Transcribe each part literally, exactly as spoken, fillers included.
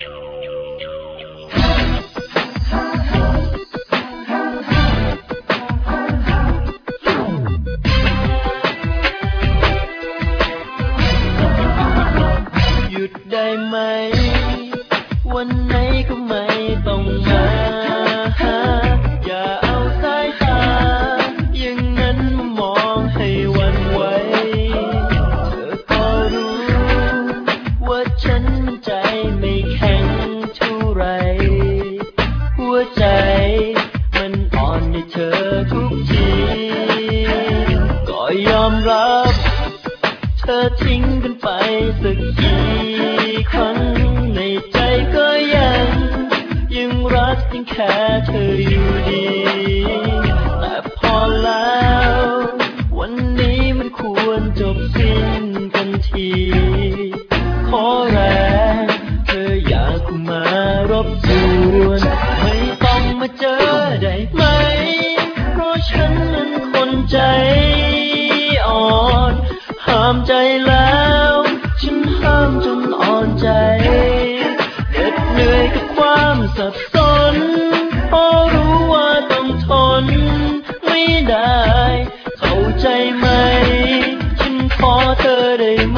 หยุดได้ไหมวันไหนก็ไม่ต้องมาหาอย่าเอาสายตาอย่างนั้นมามองให้หวั่นไหวเธอก็รู้ว่าฉันใจไม่แข็งเท่าไรหัวใจมันอ่อนในเธอทุกทีก็ยอมรับเธอทิ้งกันไปสักกี่ครั้งในใจก็ยังยังรักยังแค่เธออยู่ดีแต่พอแล้ววันนี้มันควรจบสิ้นกันทีขอแรงเธออย่าเข้ามารบกวนไม่ต้องมาเจอได้ไหมเพราะฉันนั้นคนใจอ่อนห้ามใจแล้วฉันห้ามจนอ่อนใจเหน็ดเหนื่อยกับความสับสนเพราะรู้ว่าต้องทนไม่ได้เข้าใจไหมฉันขอเธอได้ไหม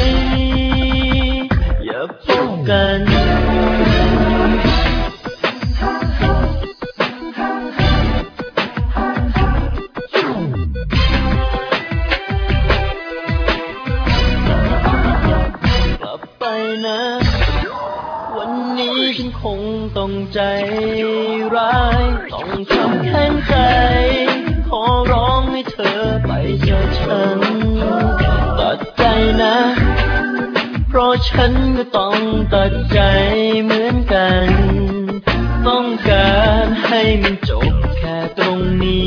อย่าพบกันนะวันนี้ฉันคงต้องใจร้ายต้องทำแข็งใจขอร้องให้เธอไปจากฉันตัดใจนะเพราะฉันก็ต้องตัดใจเหมือนกันต้องการให้มันจบแค่ตรงนี้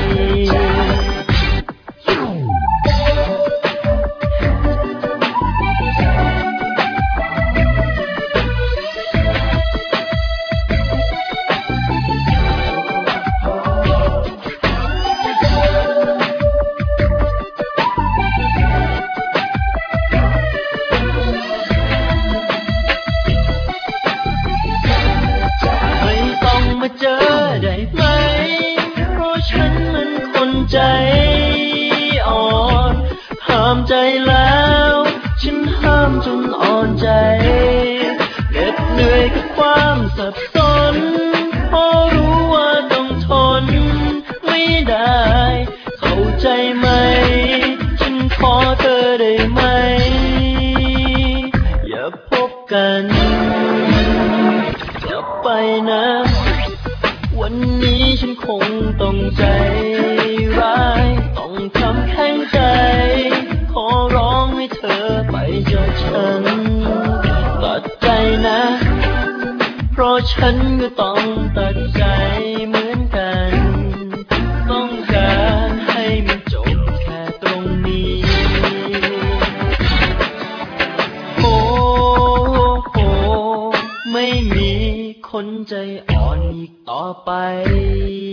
มาเจอได้ไหมเพราะฉันมันคนใจอ่อนห้ามใจแล้วฉันห้ามจนอ่อนใจเหน็ดเหนื่อยกับความสับสนเพราะรู้ว่าต้องทนไม่ได้เข้าใจไหมฉันขอเธอได้ไหมอย่าพบกันอย่าไปนะวันนี้ฉันคงต้องใจร้ายต้องทำแข็งใจขอร้องให้เธอไปจากฉันตัดใจนะเพราะฉันก็ต้องตัดใจเหมือนกันต้องการให้มันจบแค่ตรงนี้โอ้โหไม่มีคนใจอ่อนอีกต่อไป